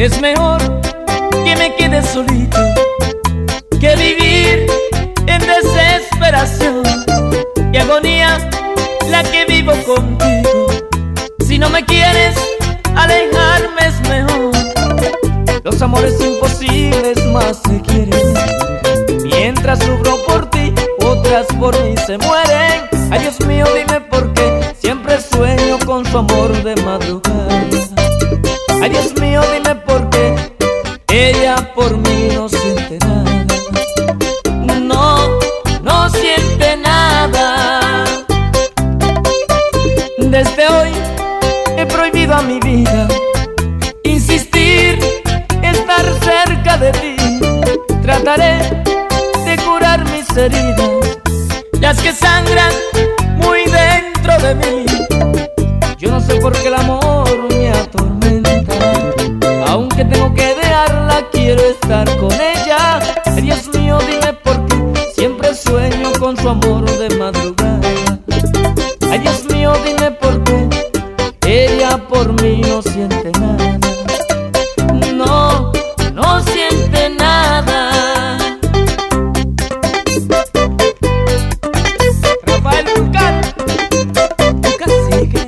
Es mejor que me quede solito que vivir en desesperación. Qué agonía la que vivo contigo. Si no me quieres, alejarme es mejor. Los amores imposibles más se quieren. Mientras sufro por ti, otras por mí se mueren. Ay, Dios mío, dime por qué siempre sueño con su amor de madrugada. Ay, Dios mío, dime por qué ella por mí no siente nada. No siente nada. Desde hoy he prohibido a mi vida insistir, estar cerca de ti. Trataré de curar mis heridas, las que sangran muy dentro de mí. Yo no sé por qué el amor me atormenta. Aunque tengo que dejarla, quiero estar con ella. Ay, Dios mío, dime por qué siempre sueño con su amor de madrugada. Ay, Dios mío, dime por qué ella por mí no siente nada. No siente nada. Rafael Vulcán, tu cacique.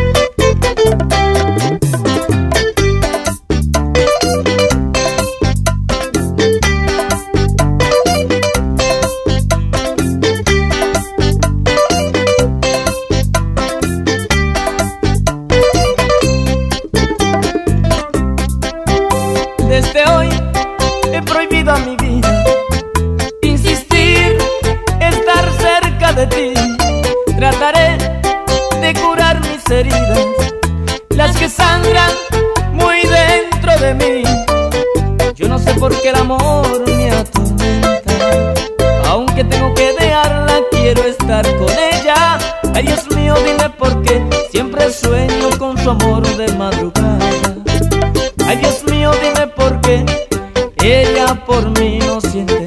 Desde hoy he prohibido a mi vida insistir, estar cerca de ti. Trataré de curar mis heridas, las que sangran muy dentro de mí. Yo no sé por qué el amor me atormenta. Aunque tengo que dejarla, quiero estar con ella. Ay, Dios mío, dime por qué siempre sueño con su amor de madrugada. Ay, Dios mío, dime por qué ella por mí no siente